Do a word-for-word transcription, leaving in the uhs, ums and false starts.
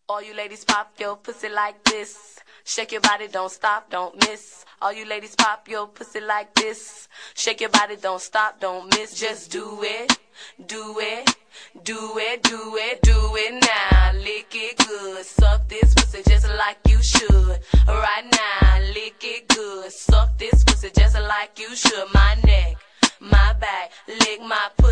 All you ladies pop your pussy like this. Shake your body, don't stop, don't miss. All you ladies pop your pussy like this. Shake your body, don't stop, don't miss. Just do it, do it, do it, do it, do it now. Lick it good, suck this pussy just like you should. Right now, lick it good, suck this pussy just like you should. My neck, my back, lick my pussy.